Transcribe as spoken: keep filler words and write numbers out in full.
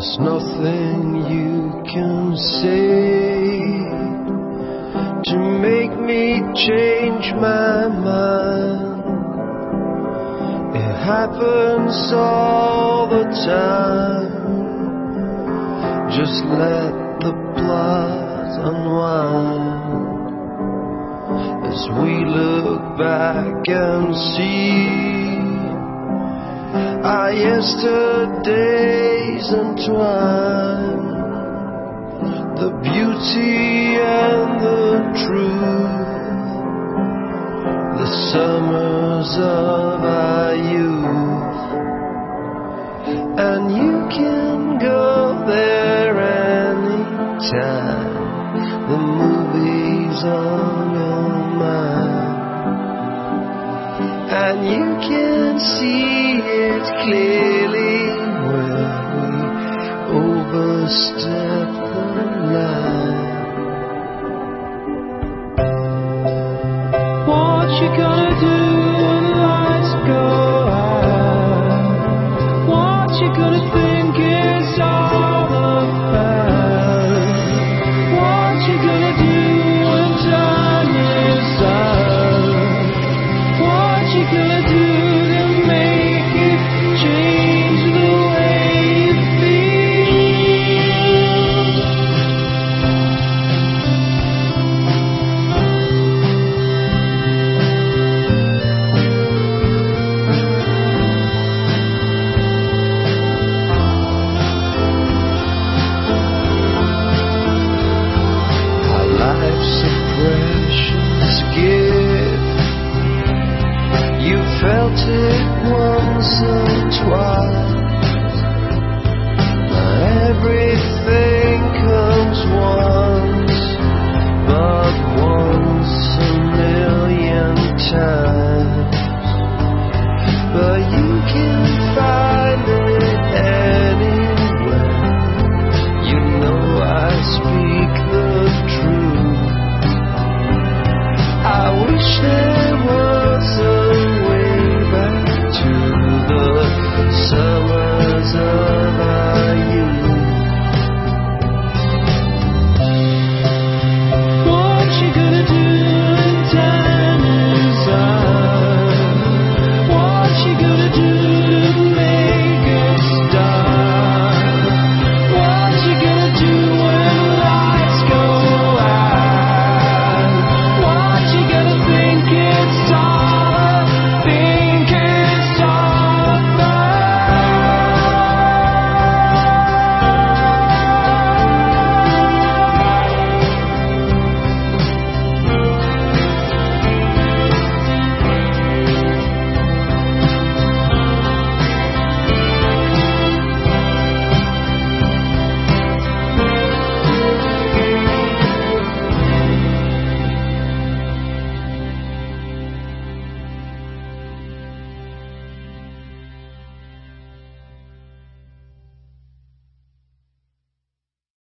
There's nothing you can say to make me change my mind. It happens all the time. Just let the blood unwind as we look back and see our yesterdays entwine, the beauty and the truth, the summers of our youth. And you can go there anytime, the movie's on your mind, and you can see it clearly when we overstep the line. What you gonna do when the lights go out? What you gonna think is all about? What you gonna do when time is out? What you gonna do to make it change the way you feel? Our life's a precious gift. You felt it once or twice. Not everything comes once, but once.